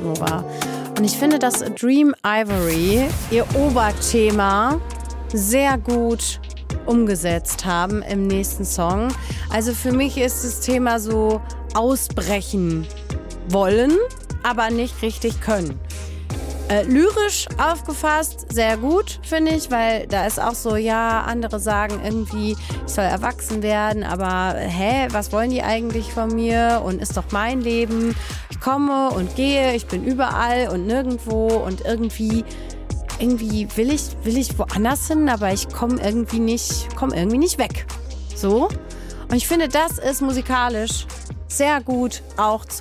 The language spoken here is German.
war. Und ich finde, dass Dream Ivory ihr Oberthema sehr gut umgesetzt haben im nächsten Song. Also für mich ist das Thema so ausbrechen wollen, aber nicht richtig können. Lyrisch aufgefasst, sehr gut, finde ich, weil da ist auch so, ja, andere sagen irgendwie, ich soll erwachsen werden, aber was wollen die eigentlich von mir und ist doch mein Leben. Ich komme und gehe, ich bin überall und nirgendwo und irgendwie will ich woanders hin, aber ich komme irgendwie nicht weg. So. Und ich finde, das ist musikalisch sehr gut auch zu